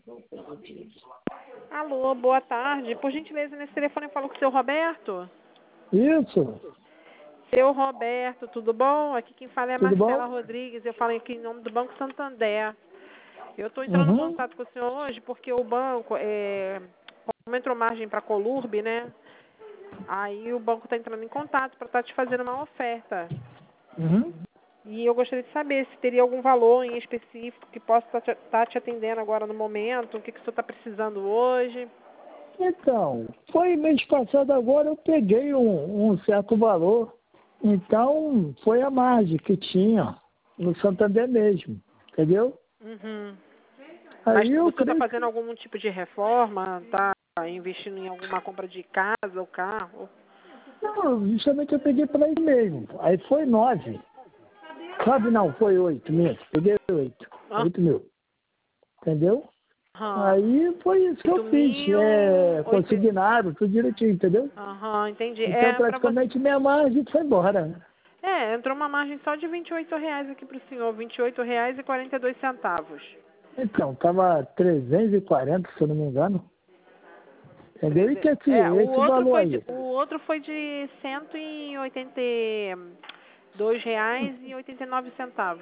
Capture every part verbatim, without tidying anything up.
Alô, boa tarde. Por gentileza, nesse telefone eu falo com o seu Roberto. Isso, Seu Roberto, tudo bom? Aqui quem fala é a tudo Marcela bom? Rodrigues. Eu falo aqui em nome do Banco Santander. Eu estou entrando em Uhum, contato com o senhor hoje porque o banco, é, como entrou margem para a Colurb, né? Aí o banco está entrando em contato para estar te fazendo uma oferta. uhum. E eu gostaria de saber se teria algum valor em específico que possa estar te, tá te atendendo agora no momento, o que, que o senhor está precisando hoje. Então, foi mês passado agora eu peguei um, um certo valor. Então, foi a margem que tinha no Santander mesmo, entendeu? Uhum. Mas Aí eu você está creio fazendo que... algum tipo de reforma? Está investindo em alguma compra de casa ou carro? Não, justamente eu peguei para ele mesmo. Aí foi nove. Sabe, não, foi oito mesmo. Peguei oito. Oito mil. Entendeu? Aham. Aí foi isso que eu oito fiz. mil, É, oito... consignado, tudo direitinho, entendeu? Aham, entendi. Então É, para você... praticamente minha margem foi embora. É, entrou uma margem só de vinte e oito reais aqui para o senhor. vinte e oito reais e quarenta e dois centavos. Então, tava trezentos e quarenta, se eu não me engano. Entendeu? E Treze- que esse, É, o esse outro valor foi de, aí? o outro foi de cento e oitenta e dois reais e oitenta e nove centavos.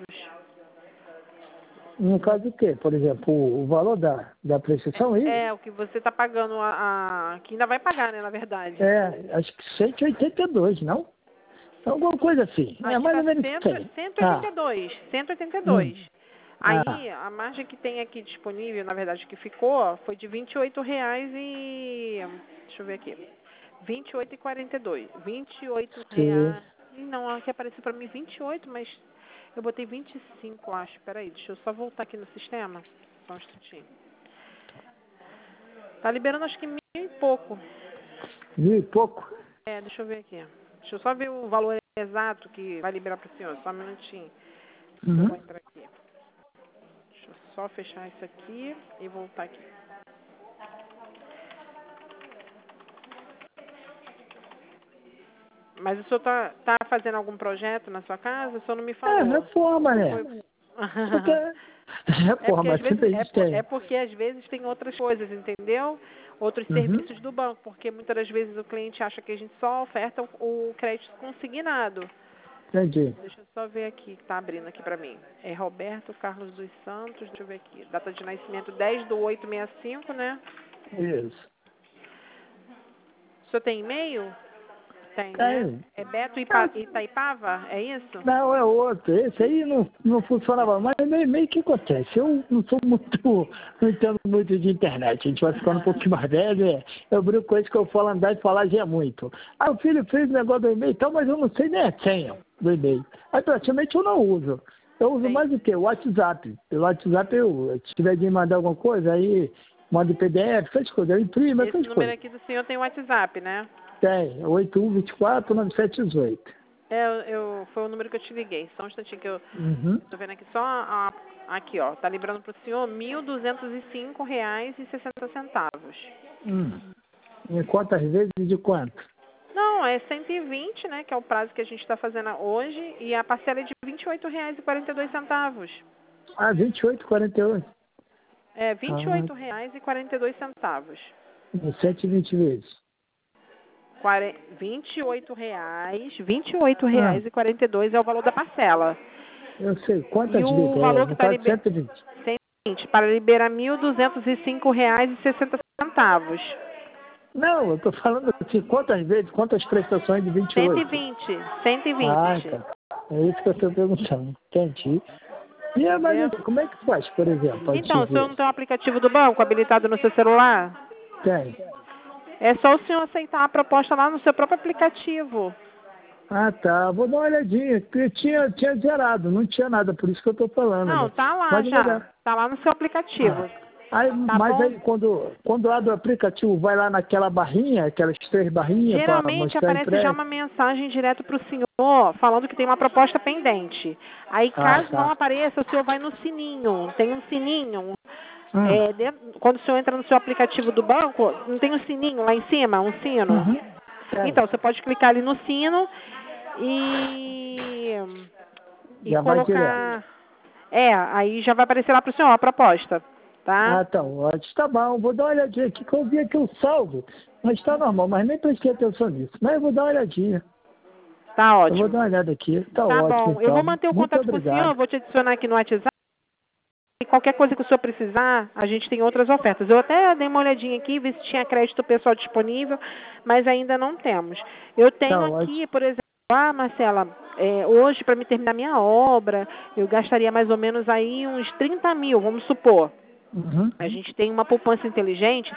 No caso do quê? Por exemplo, o, o valor da, da prestação aí? É, o que você está pagando, a, a- que ainda vai pagar, né, na verdade. É, acho que cento e oitenta e dois, não? Alguma coisa assim. É Aqui mais está ou menos isso aí. cento e oitenta e Ah, dois. cento e oitenta e hum, dois. ah, Aí, a margem que tem aqui disponível, na verdade, que ficou, foi de vinte e oito reais e... Deixa eu ver aqui. vinte e oito e quarenta e dois. vinte e oito sim. reais... Ih, não, aqui apareceu para mim vinte e oito, mas eu botei vinte e cinco, acho. Peraí, deixa eu só voltar aqui no sistema. Só um instantinho. Tá liberando acho que mil e pouco. Mil e pouco? É, deixa eu ver aqui. Deixa eu só ver o valor exato que vai liberar para o senhor. Só um minutinho. Eu vou Uhum. entrar aqui. Deixa eu só fechar isso aqui e voltar aqui. Mas o senhor tá, tá fazendo algum projeto na sua casa? O senhor não me É, falou. reforma, né? Foi... Porque É porque reforma às vezes sempre a é, gente por- é tem. porque às vezes tem outras coisas, entendeu? Outros Uhum. serviços do banco, porque muitas das vezes o cliente acha que a gente só oferta o, o crédito consignado. Entendi. Deixa eu só ver aqui, que tá abrindo aqui pra mim. É Roberto Carlos dos Santos, deixa eu ver aqui. Data de nascimento dez do oito sessenta e cinco, né? Isso. O senhor tem e-mail? Tem, né? Tem. É Beto Ipa- É, Itaipava? É isso? não, é outro. Esse aí não, não funcionava. Mas meio, meio que acontece. Eu não sou muito, não entendo muito de internet. A gente vai ficando um pouquinho mais velho. É, eu brinco com isso que eu falo andar e falar já é muito. Ah, o filho fez o negócio do e-mail e tal, mas eu não sei nem a senha do e-mail. Aí praticamente eu não uso. Eu uso Tem. mais o quê? O WhatsApp. Pelo WhatsApp eu, se tiver de mandar alguma coisa, aí manda P D F, essas coisas. Eu imprimo, Esse essas número coisas. aqui do senhor tem WhatsApp, né? Tem. oito um dois quatro nove sete um oito. É, eu, eu- foi o número que eu te liguei. Só um instantinho que eu Uhum. tô vendo aqui só a, aqui, ó. Tá liberando pro senhor mil duzentos e cinco reais e sessenta centavos. Hum. Em quantas vezes e de quanto? Não, é cento e vinte, né? Que é o prazo que a gente está fazendo hoje. E a parcela é de vinte e oito reais e quarenta e dois centavos. Ah, vinte e oito e quarenta e oito. É, vinte e Ah, oito reais e quarenta e dois centavos. em cento e vinte vezes. Quare- vinte e oito reais, vinte e oito Ah, reais e quarenta e dois é o valor da parcela. eu sei. E Quantas vezes? o É, valor que no está caso, liberando, cento e vinte. para liberar mil duzentos e cinco reais e sessenta centavos. Não, eu tô falando assim, quantas vezes, quantas prestações de vinte e Cento e oito? vinte, cento e Ah, vinte. tá. É isso que eu estou perguntando. Entendi. E é, mas Entendeu? assim, como é que faz, por exemplo, para te Então, o senhor ver? não tem o aplicativo do banco habilitado no seu celular? Tem. É só o senhor aceitar a proposta lá no seu próprio aplicativo. Ah, tá. Vou dar uma olhadinha. Porque tinha, tinha zerado, não tinha nada, por isso que eu estou falando, Não, né? tá lá Pode já. olhar. Tá lá no seu Ah. aplicativo. Aí, Tá mas bom? aí quando, quando abre o aplicativo, vai lá naquela barrinha, aquelas três barrinhas para Geralmente mostrar aparece já empréstimo. uma mensagem direto para o senhor falando que tem uma proposta pendente. Aí, Ah, caso não tá. apareça, o senhor vai no sininho. Tem um sininho. Hum. É, dentro- quando o senhor entra no seu aplicativo do banco, não tem um sininho lá em cima, um sino? Uhum. Tem. Então, você pode clicar ali no sino e, e Já vai direto. colocar... É, aí já vai aparecer lá para o senhor a proposta. tá? Ah, tá ótimo. Tá bom, vou dar uma olhadinha aqui, que eu vi aqui o saldo, mas tá normal, mas nem prestei atenção nisso. Mas eu vou dar uma olhadinha. Tá Eu ótimo. vou dar uma olhada aqui. Tá, Tá ótimo, bom, eu vou então. manter o Muito contato com o senhor, obrigado. vou te adicionar aqui no WhatsApp. E qualquer coisa que o senhor precisar, a gente tem outras ofertas. Eu até dei uma olhadinha aqui, vi se tinha crédito pessoal disponível, mas ainda não temos. Eu tenho Tá aqui, ótimo. por exemplo, ah, Marcela, é, hoje para me terminar minha obra, eu gastaria mais ou menos aí uns trinta mil, vamos supor. Uhum. A gente tem uma poupança inteligente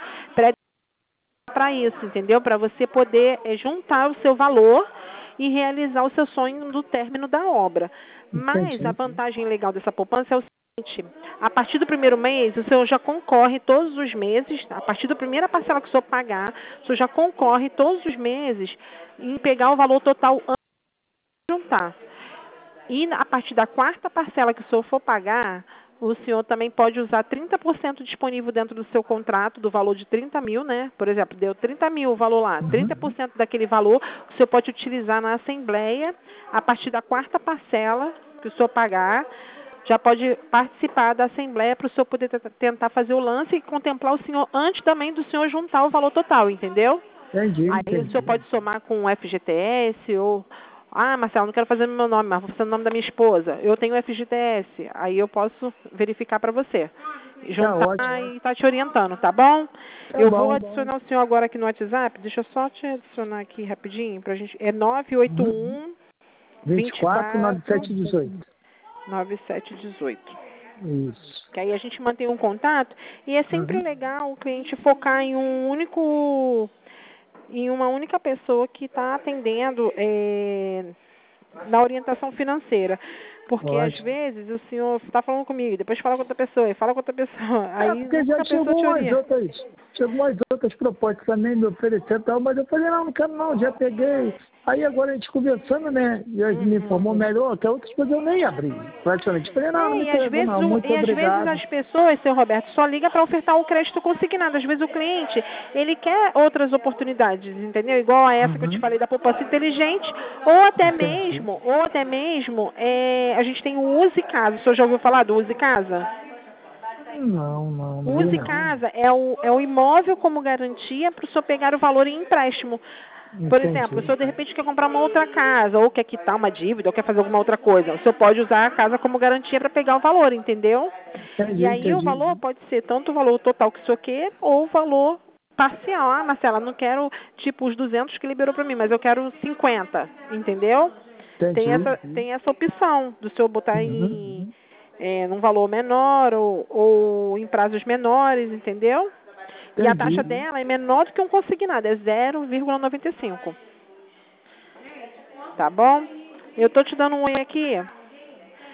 para isso, entendeu? Para você poder é, juntar o seu valor e realizar o seu sonho do término da obra. Mas a Entendi. vantagem legal dessa poupança é o seguinte: a partir do primeiro mês, o senhor já concorre todos os meses, a partir da primeira parcela que o senhor pagar, o senhor já concorre todos os meses em pegar o valor total antes de juntar. E a partir da quarta parcela que o senhor for pagar, o senhor também pode usar trinta por cento disponível dentro do seu contrato, do valor de trinta mil, né? Por exemplo, deu trinta mil o valor lá, Uhum. trinta por cento daquele valor o senhor pode utilizar na Assembleia, a partir da quarta parcela que o senhor pagar, já pode participar da Assembleia para o senhor poder tentar fazer o lance e contemplar o senhor antes também do senhor juntar o valor total, entendeu? Entendi, Aí o senhor entendi. pode somar com o F G T S ou... Ah, Marcelo, não quero fazer no meu nome, mas vou fazer no nome da minha esposa. Eu tenho o F G T S, aí eu posso verificar para você. Tá Juntar ótimo. e estar te orientando, tá bom? Tá Eu vou bom. adicionar o senhor agora aqui no WhatsApp. Deixa eu só te adicionar aqui rapidinho pra gente. É nove oito Uhum. um, vinte e vinte e quatro, noventa e quatro, sete, dezoito. nove sete um oito. Isso. Que aí a gente mantém um contato e é sempre Uhum. legal o cliente focar em um único, em uma única pessoa que está atendendo é, na orientação financeira. Porque às Ótimo. vezes o senhor está falando comigo, depois fala com outra pessoa, e fala com outra pessoa, É, aí porque já nunca a pessoa chegou te umas orienta. outras, chegou umas outras propostas também me oferecendo e tal, mas eu falei, não, não quero não, já peguei. Aí agora a gente conversando, né, e aí me informou Uhum. melhor, que outras coisas eu nem abri, praticamente. Falei, não, não É, me e às interessa vezes, não, o- muito e às vezes obrigado. as pessoas, seu Roberto, só liga para ofertar o crédito consignado. Às vezes o cliente, ele quer outras oportunidades, entendeu? Igual a essa que eu te Uhum. falei da poupança inteligente, ou até Entendi. mesmo, ou até mesmo, é, a gente tem o Use Casa. O senhor já ouviu falar do Use Casa? Não, não, O não vi Use não. Casa é o, é o imóvel como garantia para o senhor pegar o valor em empréstimo. Por exemplo, o Entendi. senhor de repente quer comprar uma outra casa, ou quer quitar uma dívida, ou quer fazer alguma outra coisa. O senhor pode usar a casa como garantia para pegar o valor, entendeu? E Entendi, aí o entendi. valor pode ser tanto o valor total que o senhor quer, ou o valor parcial. Ah, Marcela, não quero tipo os duzentos que liberou para mim, mas eu quero cinquenta, entendeu? Tem Entendi. essa, tem essa opção do senhor botar Uhum. em é, num valor menor ou, ou em prazos menores, entendeu? E a taxa Entendi. dela é menor do que um consignado, é zero vírgula noventa e cinco. Tá bom? Eu tô te dando um oi aqui.